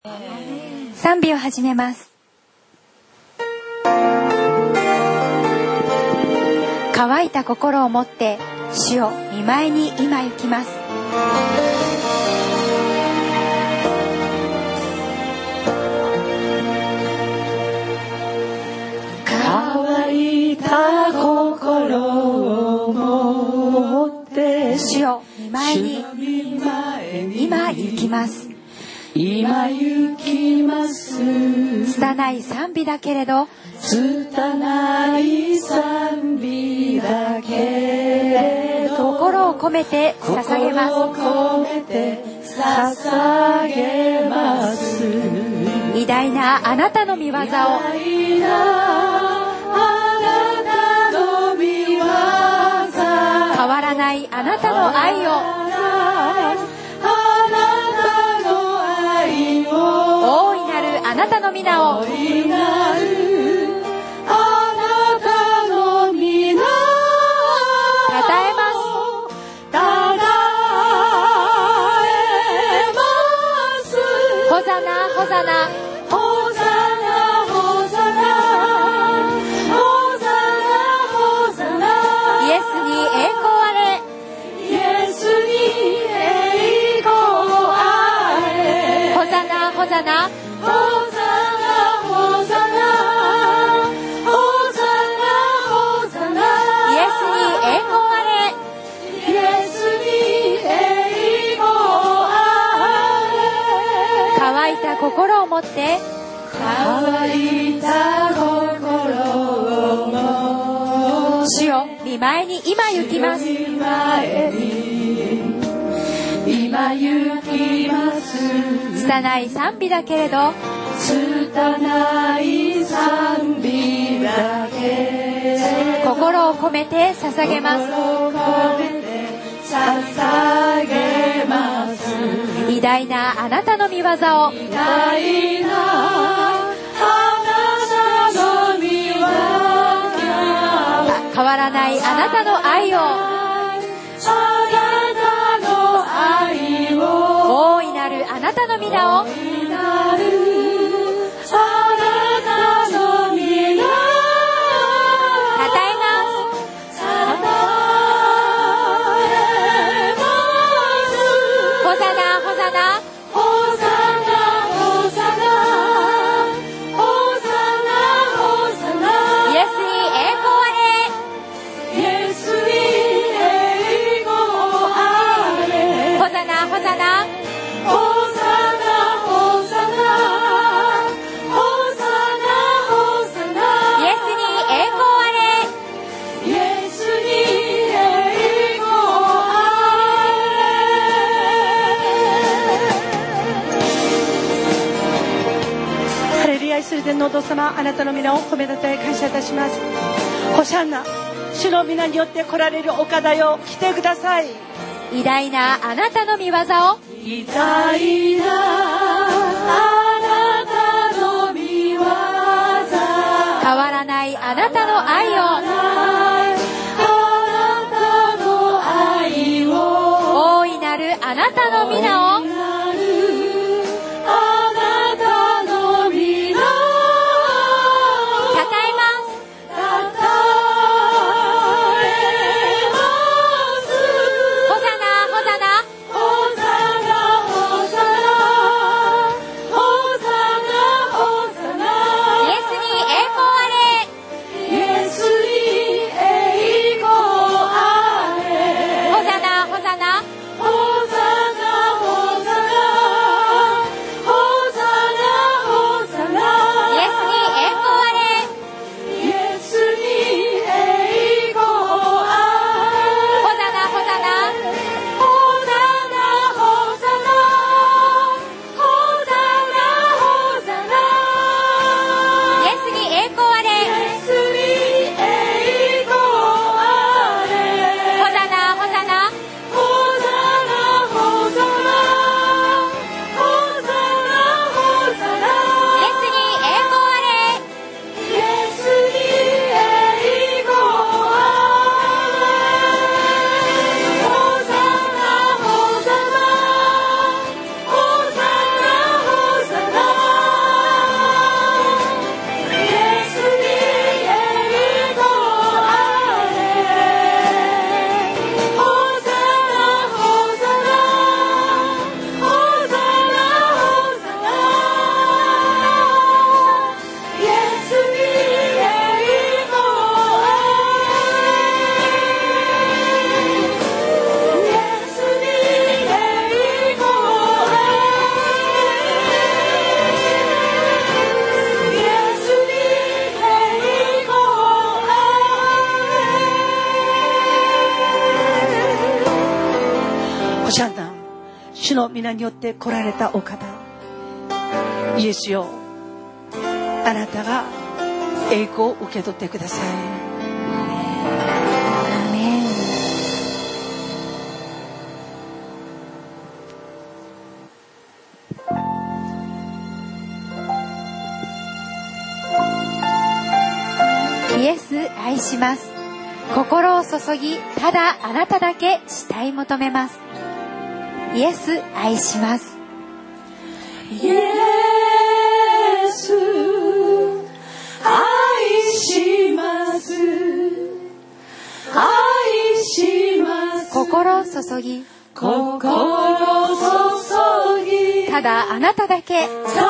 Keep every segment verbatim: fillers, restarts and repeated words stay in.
賛美を始めます。乾いた心を持って主を御前に今行きます。 乾いた心を持って主を御前に今行きます。 今行きます。 拙い賛美だけれど、 拙い賛美だけれど、 心を込めて捧げます。 心を込めて捧げます。 偉大なあなたの御業を、 偉大なあなたの御業、 変わらないあなたの愛を、大いなるあなたの皆を、 大いなるあなたの皆をたたえます。 たたえます。 ホザナホザナホザナホザナホザナホザナ、 イエスに栄光あれ、 イエスに栄光あれ。 ホザナホザナホザナホザナホザナホザナ、 イエスに栄光あれ、 イエスに栄光あれ。 乾いた心を持って乾いた心を持って主を御前に今行きます。 御前に今行きます。 拙い賛美だけれど、 拙い賛美だけれど、 心を込めて捧げます。 心を込めて捧げます。 偉大なあなたの御業を、 偉大なあなたの御業、 変わらないあなたの愛を、 あなたの愛を、 大いなるあなたの皆を、 大いなるあなたの皆をたたえます。 たたえます。 ホザナホザナホザナホザナホザナホザナ、 イエスに栄光あれ、 イエスに栄光あれ。 ホザナホザナホザナホザナホザナホザナ、 イエスに栄光あれ、 イエスに栄光あれ。ハレルヤ、イスラエルのお父様、あなたの皆を褒めたたえ感謝いたします。ホシャンナ、主の皆によって来られる岡田よ、来てください。 偉大なあなたの御業を、 偉大なあなたの御業、 変わらないあなたの愛を、 あなたの愛を、 大いなるあなたの皆を、 大いなるあなたの皆をたたえます。 たたえます。 ホザナホザナホザナホザナ主の皆によって来られたお方、イエスよ、あなたが栄光を受け取ってください。 アメン。イエス愛します。心を注ぎ、ただあなただけ慕い求めます。イエス愛します。 イエス愛します。愛します。 心注ぎ、 心注ぎ、 ただあなただけ、 ただ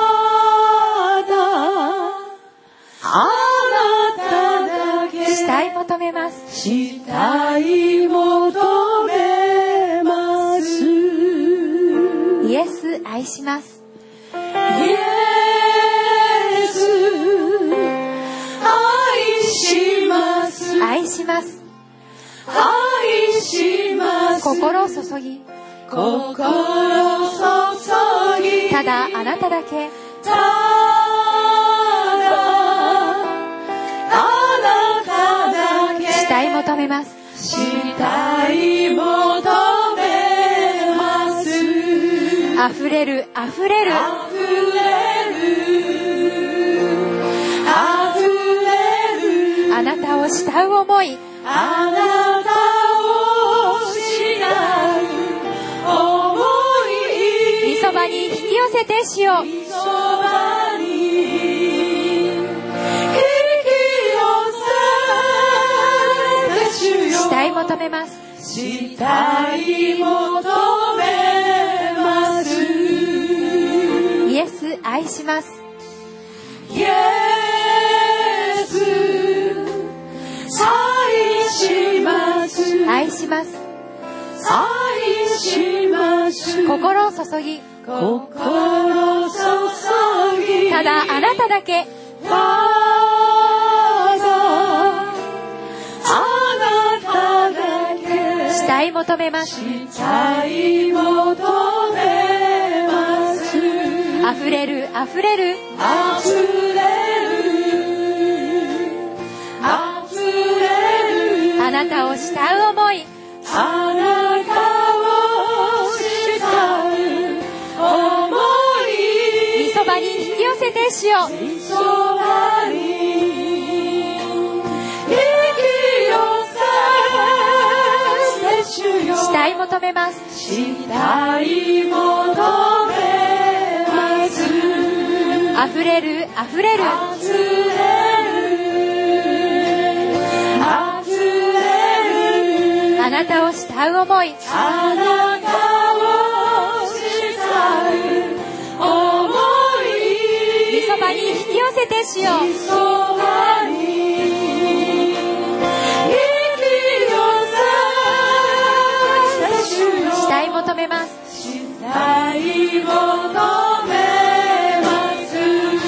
あなただけ慕い求めます。 慕い求めます。 イエス愛します。 イエス愛します。 愛します。 愛します。 心を注ぎ、 心注ぎ、 ただあなただけ、 ただあなただけ慕い求めます。 慕い求めます。 溢れる溢れる溢れる溢れるあなたを慕う思い、 あなたを慕う思い、 御そばに引き寄せてしよう。 御そばに引き寄せて主よ、 慕い求めます。 慕い求めます。 イエス愛します。 イエス愛します。 愛します。 愛します。 心を注ぎ、 心注ぎ、 ただあなただけ、 ただあなただけ慕い求めます。 慕い求めます。 溢れる溢れる溢れる溢れるあなたを慕う思い、 あなたを慕う思い、 御そばに引き寄せてしよう。 御そばに引き寄せて主よ、 慕い求めます。 慕い求めます。 溢れる溢れる溢れる溢れるあなたを慕う思い、 あなたを慕う思い、 御そばに引き寄せてしよう。 御そばに引き寄せて主よ、 慕い求めます。 慕い求めます。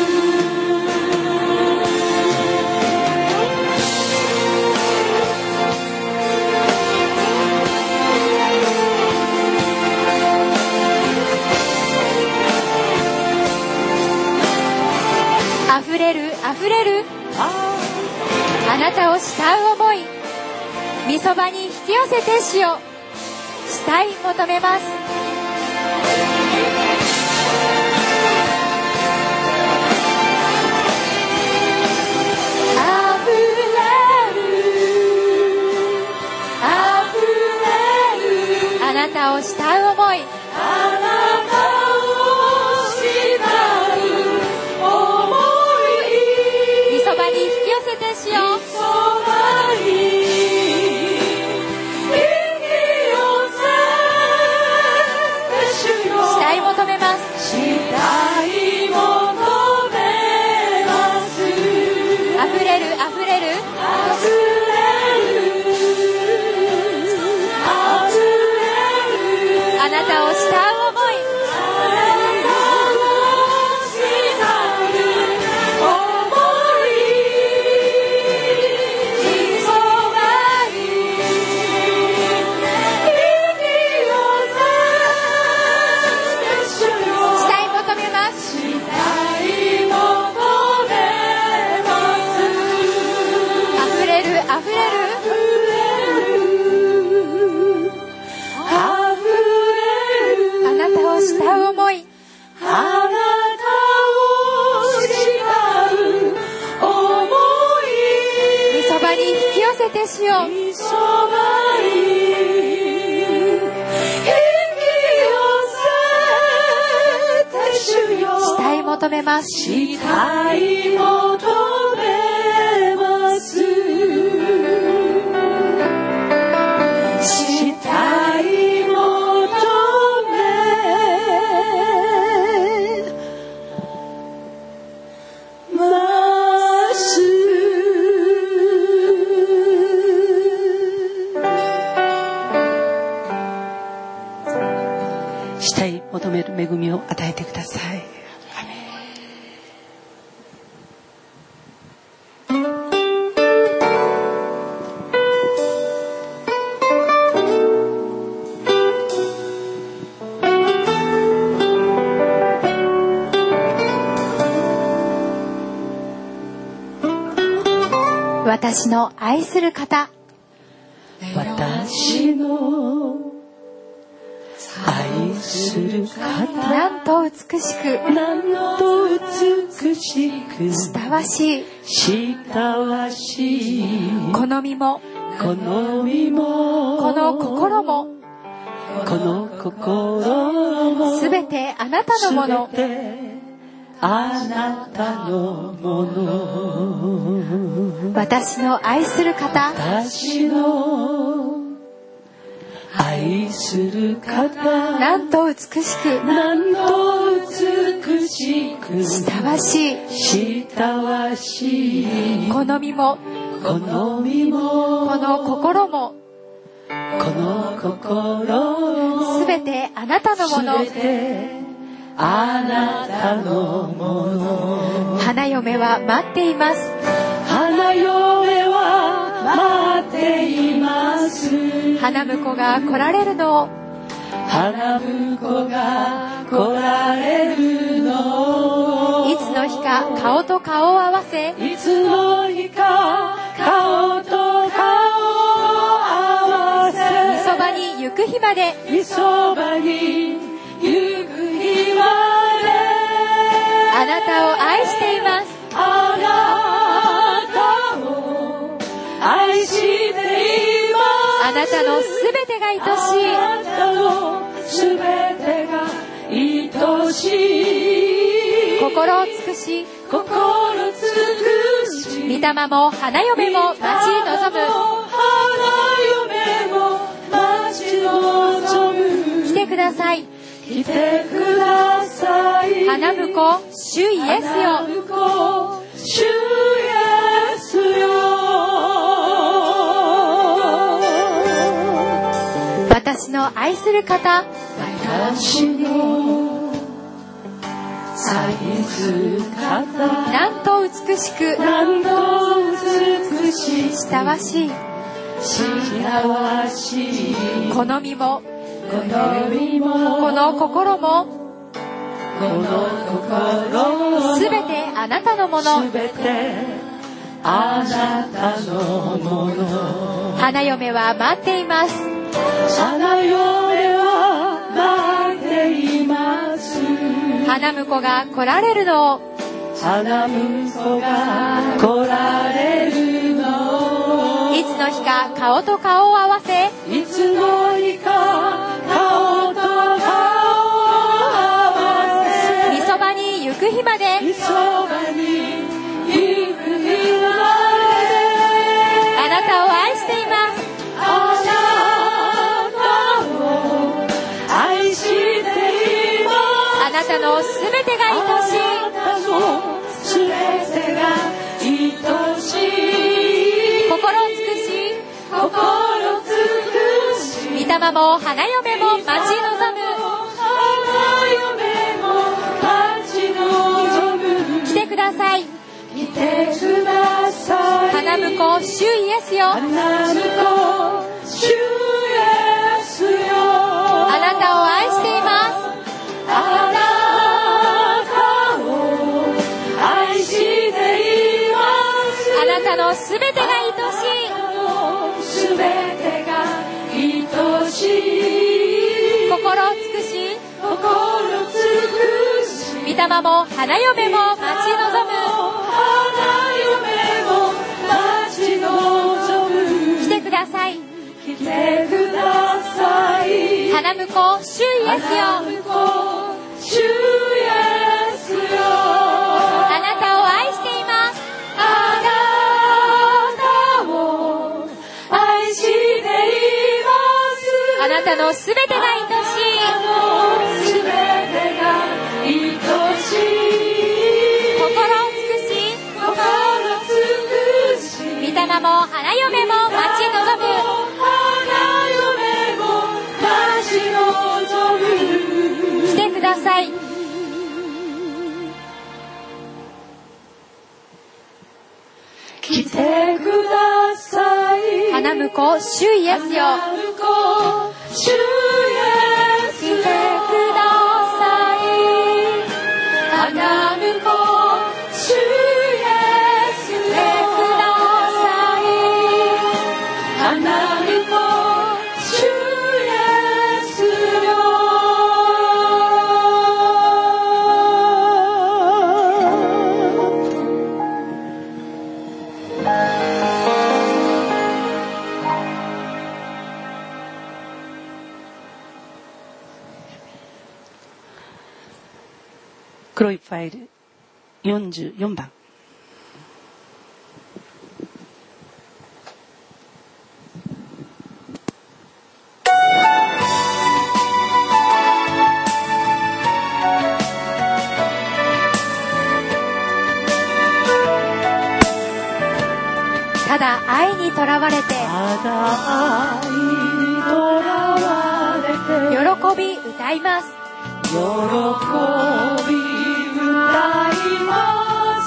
溢れる溢れるあなたを慕う思い、御そばに引き寄せてしよう。慕い求めます。 溢れる溢れるあなたを慕う思い、 あなたを慕う思い、 御そばに引き寄せてしよう。 御そばに引き寄せてて主よ。 御そばに引き寄せて主よ。 慕い求めます。 慕い求めます。慕い求めます。慕い求める恵みを与えてください。 私の愛する方、 私の愛する方、 なんと美しく、 なんと美しく、 親わしい、 親わしい、 好みも、 好みも、 この心も、 この心も、 すべてあなたのもの。 あなたのもの。 私の愛する方、 私の愛する方、 なんと美しく、 なんと美しく、 親わしい、 親わしい、 好みも、 好みも、 この心も、 この心も、 すべてあなたのもの。 すべてあなたのもの。 花嫁は待っています。 花嫁は待っています。 花婿が来られるのを、 花婿が来られるのを、 いつの日か顔と顔を合わせ、 いつの日か顔と顔を合わせ、 御そばに行く日まで、 御そばに行く日まで、 あなたを愛しています。 あなたを愛しています。 あなたのすべてが愛しい。 あなたのすべてが愛しい。 心を尽くし、 心尽くし、 御霊も花嫁も待ち望む。 花嫁も待ち望む。 来てください。 来てください。 花婿、主イエスよ。 花婿、主イエスよ。 私の愛する方、 私の愛する方、 なんと美しく、 なんと美しい、 親わしい、 親わしい、 好みも、 好みも、 この心も、 この心も、 すべてあなたのもの。 すべてあなたのもの。 花嫁は待っています。 花嫁は待っています。 花婿が来られるのを、 花婿が来られるのを、 いつの日か顔と顔を合わせ、 いつの日か顔と顔を合わせ、 御そばに行く日まで、 御そばに行く日まで、 あなたを愛しています。 あなたを愛しています。 あなたのすべてが愛しい。 あなたのすべてが愛しい。 心を尽くし、 心尽くし、 御霊も花嫁も待ち望む。 花嫁も待ち望む。 来てください。 来てください。 花婿、主イエスよ。 花婿、主イエスよ。 あなたを愛しています。 あなたを愛しています。 あなたのすべてが愛しい。 すべてが愛しい。 心を尽くし、 心尽くし、 御霊も花嫁も待ち望む。 花嫁も待ち望む。 来てください。 花婿主イエスよ、 花婿主イエスよ、 あなたを愛しています。 あなたを愛しています。 あなたのすべてが愛しい。 あなたのすべてが愛しい。 心を尽くし、 心尽くし、 御霊も花嫁も待ち望む。 花嫁も待ち望む。 来てください。 来てください。 花婿主イエスよ、 花婿主イエスよ、 来てください。 花婿主イエスよ、 来てください。 花婿主イエスよ。黒いファイルよんじゅうよんばん。 ただ愛にとらわれて、 ただ愛にとらわれて、 喜び歌います。 喜び歌います。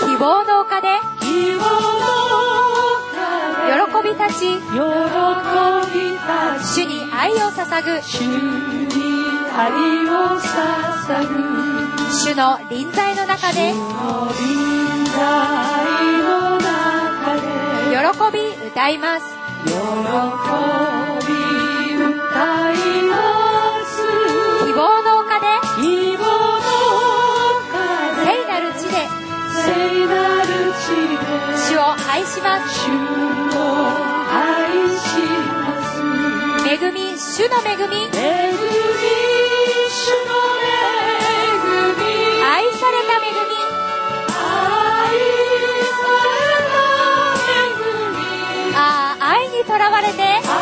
希望の丘で希望の喜び立ち、 喜びたち、 主に愛を捧ぐ。 主に愛を捧ぐ。 主の臨在の中で主の臨在の中で喜び歌います。 喜び歌います。 希望の丘で希望の丘で聖なる地で聖なる地で主を愛します。 主を愛します。 恵み、主の恵み、 恵み、主の恵み、 愛された恵み、 愛された恵み、 ああ、愛にとらわれて、 愛に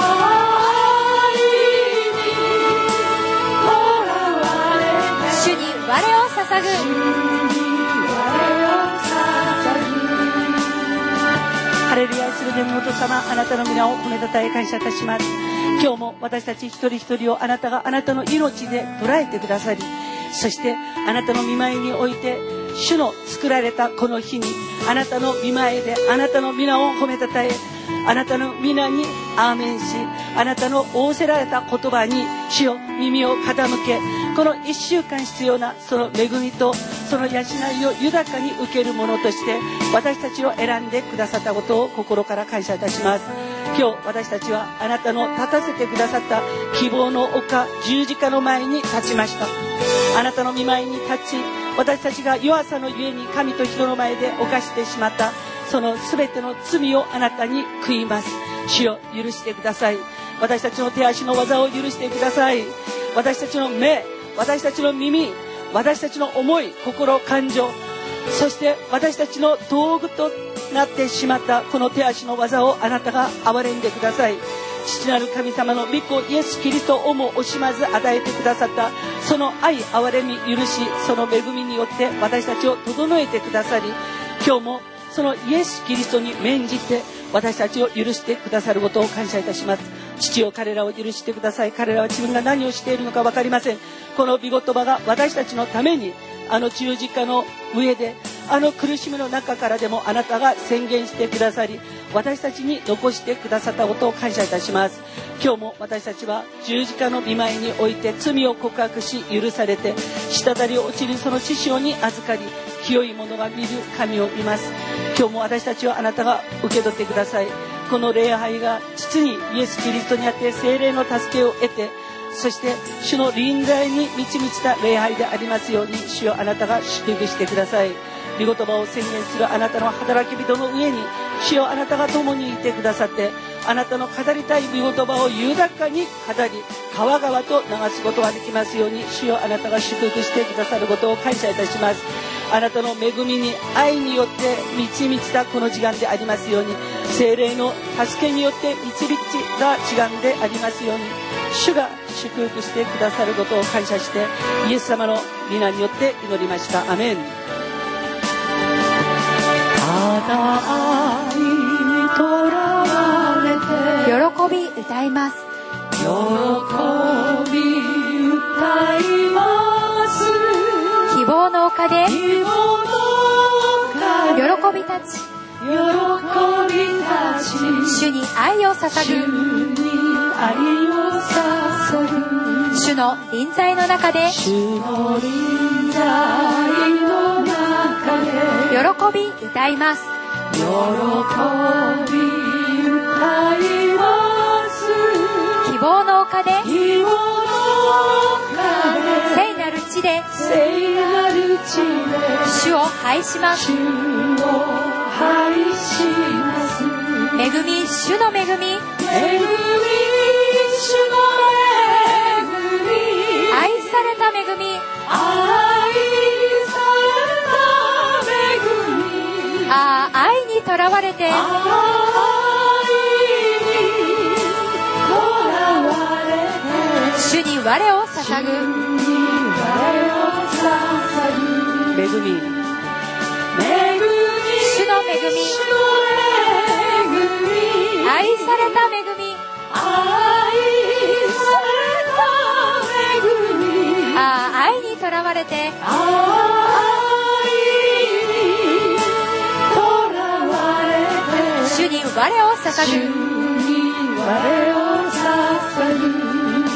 とらわれて、 主に我を捧ぐ。 主に我を捧ぐ。ハレルヤ、愛する天のお父様、あなたの皆を褒めたたえ感謝いたします。今日も私たち一人一人をあなたがあなたの命で捉えてくださり、そしてあなたの御前において主の作られたこの日にあなたの御前であなたの皆を褒めたたえ、あなたの皆にアーメンし、あなたの仰せられた言葉に主よ耳を傾け、この一週間必要なその恵みとその養いを豊かに受けるものとして私たちを選んでくださったことを心から感謝いたします。今日私たちはあなたの立たせてくださった希望の丘十字架の前に立ちました。あなたの御前に立ち、私たちが弱さのゆえに神と人の前で犯してしまったその全ての罪をあなたに悔います。主よ許してください。私たちの手足の技を許してください。私たちの目、私たちの耳、私たちの思い、心、感情、そして私たちの道具となってしまったこの手足の技をあなたが憐れんでください。父なる神様の御子イエス・キリストをも惜しまず与えてくださったその愛、憐れみ、許し、その恵みによって私たちを整えてくださり、今日もそのイエス・キリストに免じて私たちを許してくださることを感謝いたします。父よ、彼らを許してください。彼らは自分が何をしているのか分かりません。この御言葉が私たちのためにあの十字架の上であの苦しみの中からでもあなたが宣言してくださり、私たちに残してくださったことを感謝いたします。今日も私たちは十字架の御前において罪を告白し許されて滴り落ちるその血潮に預かり、清いものが見る神を見ます。今日も私たちはあなたが受け取ってください。この礼拝が実にイエス・キリストにあって聖霊の助けを得て、そして主の臨在に満ち満ちた礼拝でありますように、主よあなたが祝福してください。御言葉を宣言するあなたの働き人の上に主よあなたが共にいてくださって、 あなたの語りたい御言葉を豊かに語り、川々と流すことができますように、主よ、あなたが祝福してくださることを感謝いたします。あなたの恵みに愛によって満ち満ちたこの時間でありますように、聖霊の助けによって導きた時間でありますように、主が祝福してくださることを感謝して、イエス様の皆によって祈りました。アメン。ただ愛にとらわれて喜び歌います。 喜び歌います。 希望の丘で希望の丘で喜び立ち、 喜び立ち、 主に愛を捧主ぐ、 に愛を捧ぐ、 主の臨在の中で主の臨在の中で喜び歌います。 喜び歌います。 希望の丘で希望の丘で聖なる地で聖なる地で主を拝します。 主を拝します。 恵み、主の恵み、 恵み、主の恵み、 愛された恵み、 愛された恵み、 ああ、愛にとらわれて愛にとらわれて主に我を捧ぐ、 恵み、恵み、 主の恵み、愛された恵み、 愛された恵み、 ああ、愛にとらわれて愛にとらわれて主に我を捧主ぐ。 に我を捧ぐ。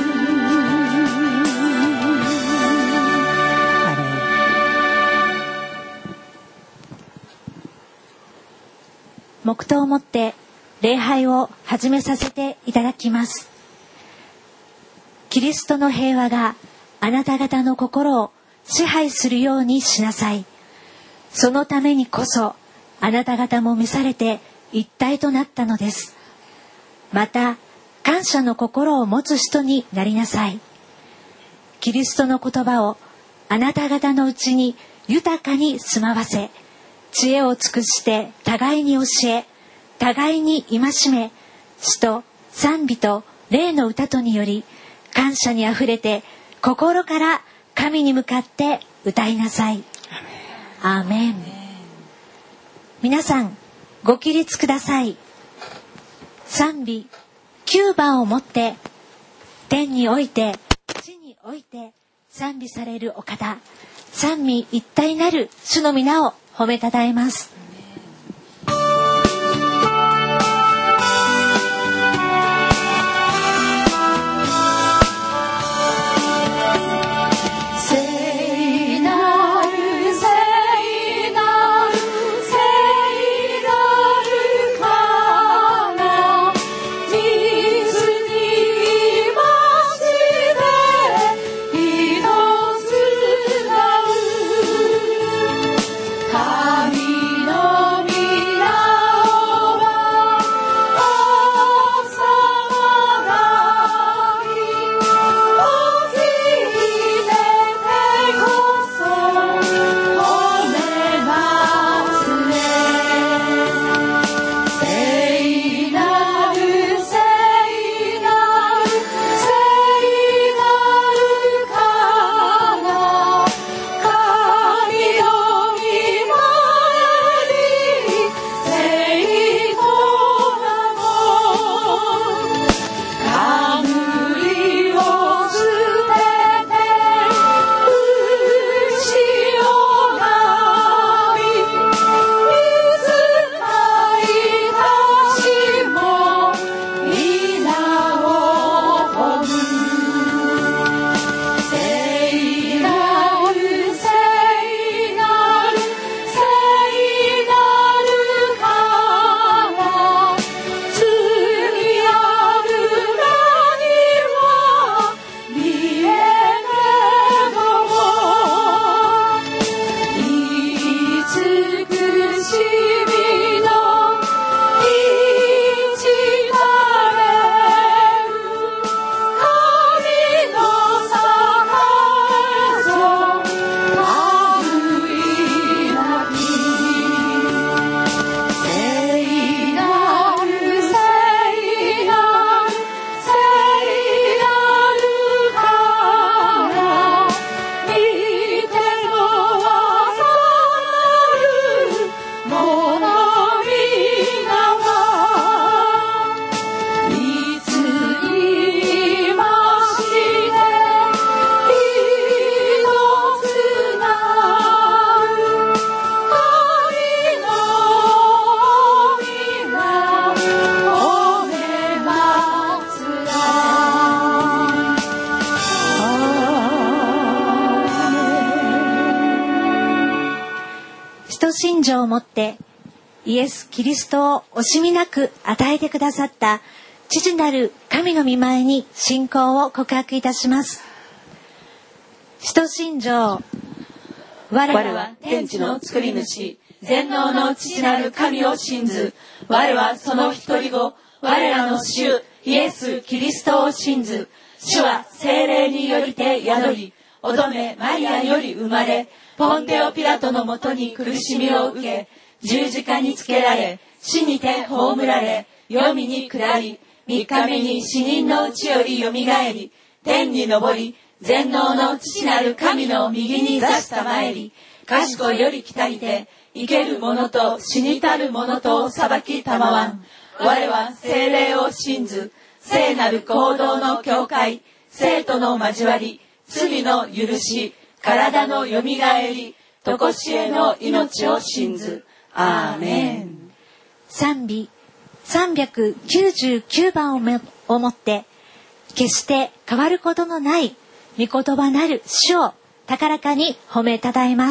黙祷をもって礼拝を始めさせていただきます。キリストの平和があなた方の心を支配するようにしなさい。そのためにこそあなた方も召されて一体となったのです。また感謝の心を持つ人になりなさい。キリストの言葉をあなた方のうちに豊かに住まわせ、知恵を尽くして互いに教え、互いに戒め、詩と賛美と霊の歌とにより感謝にあふれて心から神に向かって歌いなさい。アーメン。皆さんご起立ください。賛美きゅうばんをもって天において地において賛美されるお方、三位一体なる主の皆を褒めたたえます。 聖なる聖なる聖なる方、実にまして一つなる神の使徒信条をもってイエス・キリストを惜しみなく与えてくださった父なる神の御前に信仰を告白いたします。使徒信条。 我は天地の作り主、全能の父なる神を信ず。我はその一人子、我らの主イエス・キリストを信ず。主は聖霊によりて宿り、乙女マリアより生まれ、ポンテオピラトのもとに苦しみを受け、十字架につけられ、死にて葬られ、黄泉に下り、三日目に死人のうちよりよみがえり、天に昇り、全能の父なる神の右に座したまえり、賢いより来たりて、生ける者と死にたる者とを裁きたまわん。我は聖霊を信ず、聖なる行動の教会、生徒の交わり、罪の許し、体のよみがえり、とこしえの命を信ず。アーメン。 賛美さんびゃくきゅうじゅうきゅうばんをめをもって、決して変わることのない御言葉なる主を高らかに褒めたたえます。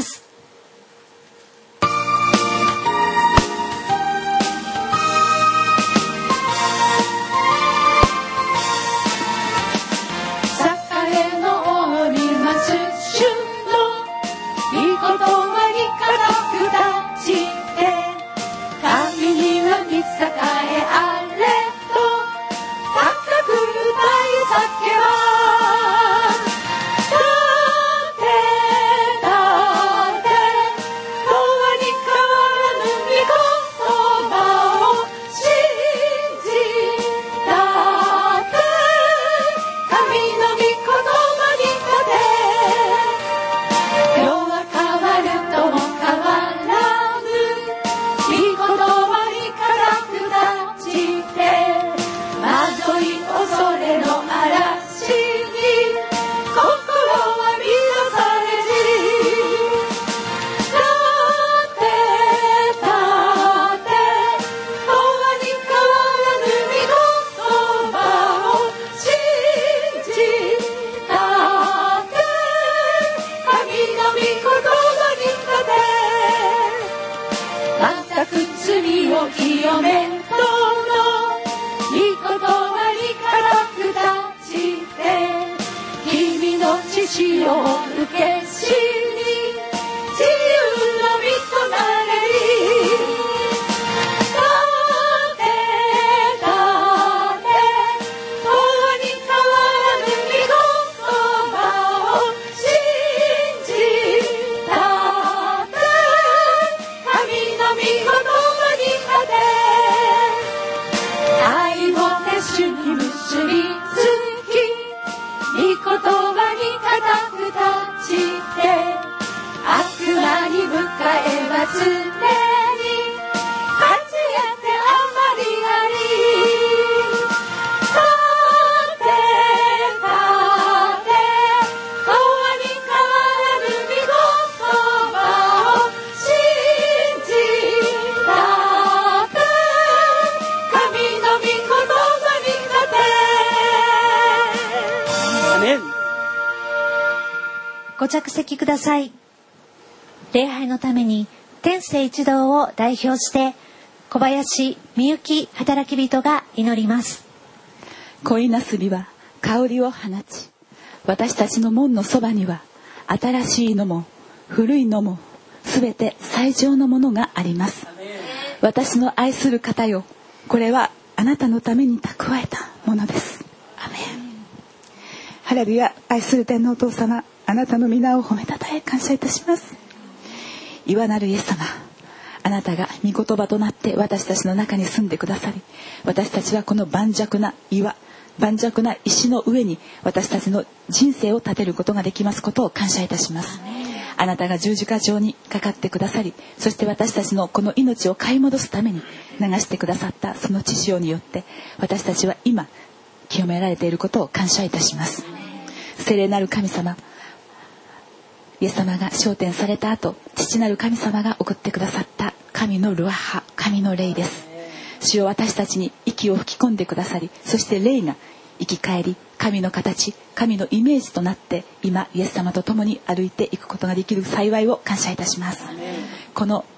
栄のおります主の御言葉に固く立ち神には見栄えあれと高く歌い叫ば立て立て永遠に変わらぬ御言葉を信じ立て神の御言葉に立て世は変わるとも変わらぬ御言葉に固く立ちて惑い恐れの嵐に心は乱されじ立て立て永遠に変わらぬ御言葉を信じ立て神の御言葉に立て全く罪を清めとの御言葉に固く立ちて君の血潮を受けしに自由の身となれり立て立て永遠に変わらぬ御言葉を信じ立て神の御言葉に立て愛を手主に結びつき御言葉に固く立ちて悪魔に向かえば常に勝ち合ってあまりあり立て立て永遠に変わらぬ御言葉を信じ立て神の御言葉に立てアーメン。 ご着席ください。礼拝のために天聖一同を代表して小林みゆき働き人が祈ります。 恋なすびは香りを放ち、私たちの門のそばには新しいのも古いのもすべて最上のものがあります。私の愛する方よ、これはあなたのために蓄えたものです。アメン。ハレルヤ。愛する天皇お父様、あなたの皆を褒めたたえ感謝いたします。岩なるイエス様、あなたが御言葉となって私たちの中に住んでくださり、私たちはこの盤石な岩、盤石な石の上に私たちの人生を立てることができますことを感謝いたします。あなたが十字架上にかかってくださり、そして私たちのこの命を買い戻すために流してくださったその血潮によって私たちは今清められていることを感謝いたします。聖霊なる神様、イエス様が昇天された後、父なる神様が送ってくださった神のルアハ、神の霊です。主よ、私たちに息を吹き込んでくださり、そして霊が生き返り、神の形、神のイメージとなって今イエス様と共に歩いていくことができる幸いを感謝いたします。この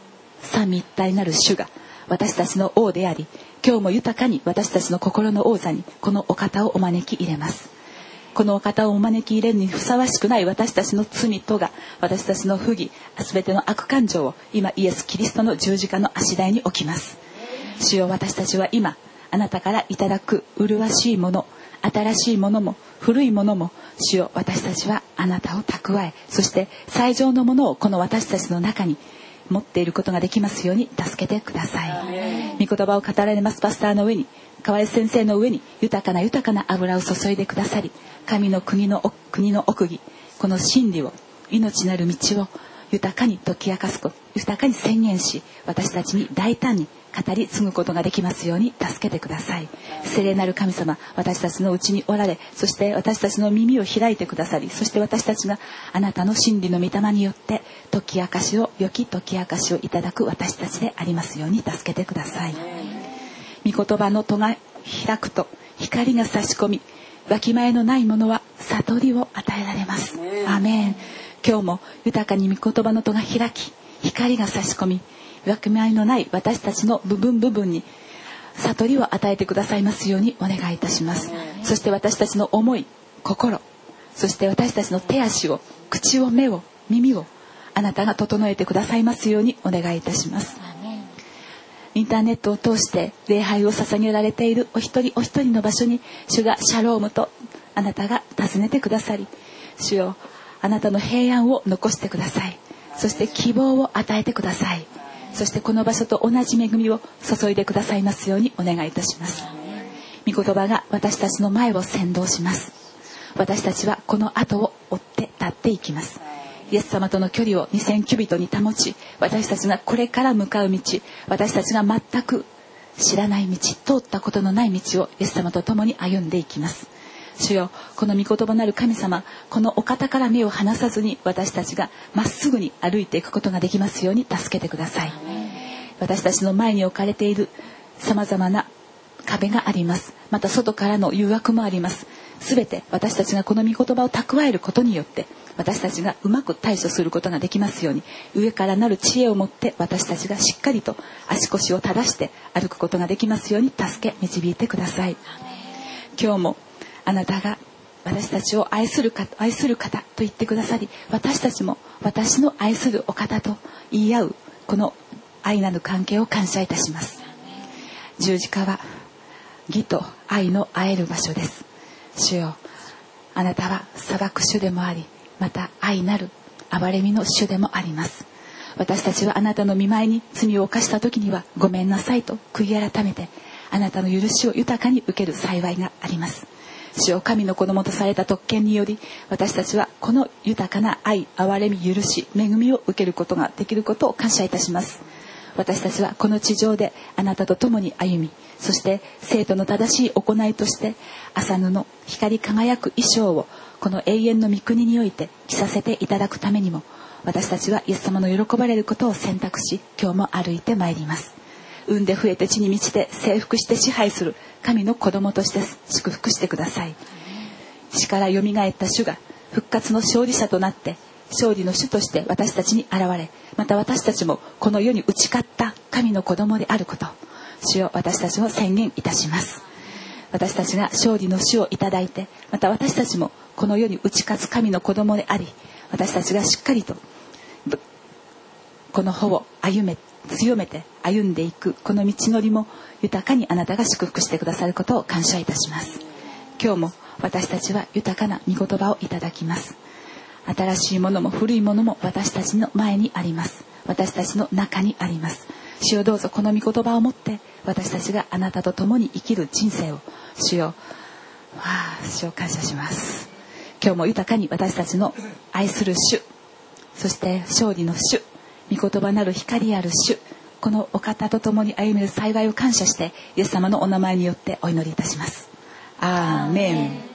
三位一体なる主が私たちの王であり、今日も豊かに私たちの心の王座にこのお方をお招き入れます。このお方をお招き入れるにふさわしくない私たちの罪とが、私たちの不義、すべての悪感情を今イエス・キリストの十字架の足台に置きます。主よ、私たちは今あなたからいただく麗しいもの、新しいものも古いものも、主よ、私たちはあなたを蓄え、そして最上のものをこの私たちの中に持っていることができますように助けてください。御言葉を語られますパスターの上に、河合先生の上に豊かな豊かな油を注いでくださり、神の国の国の奥義、この真理を、命なる道を豊かに解き明かすこと、豊かに宣言し、私たちに大胆に語り継ぐことができますように助けてください。聖霊なる神様、私たちのうちにおられ、そして私たちの耳を開いてくださり、そして私たちがあなたの真理の御霊によって解き明かしを、良き解き明かしをいただく私たちでありますように助けてください。御言葉の戸が開くと光が差し込み、わきまえのないものは悟りを与えられます。アーメン。今日も豊かに御言葉の戸が開き、光が差し込み、わきまえのない私たちの部分部分に悟りを与えてくださいますようにお願いいたします。そして私たちの思い、心、そして私たちの手足を、口を、目を、耳をあなたが整えてくださいますようにお願いいたします。インターネットを通して礼拝を捧げられているお一人お一人の場所に、主がシャロームとあなたが訪ねてくださり、主よ、あなたの平安を残してください。そして希望を与えてください。そしてこの場所と同じ恵みを注いでくださいますようにお願いいたします。御言葉が私たちの前を先導します。私たちはこの後を追って立っていきます。イエス様との距離をにせんキュビットに保ち、私たちがこれから向かう道、私たちが全く知らない道、通ったことのない道をイエス様と共に歩んでいきます。主よ、この御言葉なる神様、このお方から目を離さずに私たちがまっすぐに歩いていくことができますように助けてください。私たちの前に置かれているさまざまな壁があります。また外からの誘惑もあります。すべて私たちがこの御言葉を蓄えることによって、私たちがうまく対処することができますように、上からなる知恵を持って私たちがしっかりと足腰を正して歩くことができますように助け導いてください。今日もあなたが私たちを愛する方、愛する方と言ってくださり、私たちも私の愛するお方と言い合うこの愛なる関係を感謝いたします。十字架は義と愛の会える場所です。主よ、あなたは裁く主でもあり、また愛なる憐れみの主でもあります。私たちはあなたの御前に罪を犯した時にはごめんなさいと悔い改めて、あなたの許しを豊かに受ける幸いがあります。主よ、神の子供とされた特権により、私たちはこの豊かな愛、憐れみ、許し、恵みを受けることができることを感謝いたします。私たちはこの地上であなたと共に歩み、そして生徒の正しい行いとして麻布、光り輝く衣装をこの永遠の御国において着させていただくためにも、私たちはイエス様の喜ばれることを選択し、今日も歩いてまいります。産んで増えて地に満ちて征服して支配する神の子供として祝福してください。死からよみがえった主が復活の勝利者となって勝利の主として私たちに現れ、また私たちもこの世に打ち勝った神の子供であること、主よ、私たちも宣言いたします。私たちが勝利の主をいただいて、また私たちもこの世に打ち勝つ神の子供であり、私たちがしっかりとこの歩を歩め強めて歩んでいくこの道のりも豊かにあなたが祝福してくださることを感謝いたします。今日も私たちは豊かな御言葉をいただきます。新しいものも古いものも私たちの前にあります。私たちの中にあります。主よ、どうぞこの御言葉を持って私たちがあなたと共に生きる人生を、主よ、わあ、主を感謝します。今日も豊かに私たちの愛する主、そして勝利の主、御言葉なる光ある主、このお方と共に歩める幸いを感謝して、イエス様のお名前によってお祈りいたします。アーメン。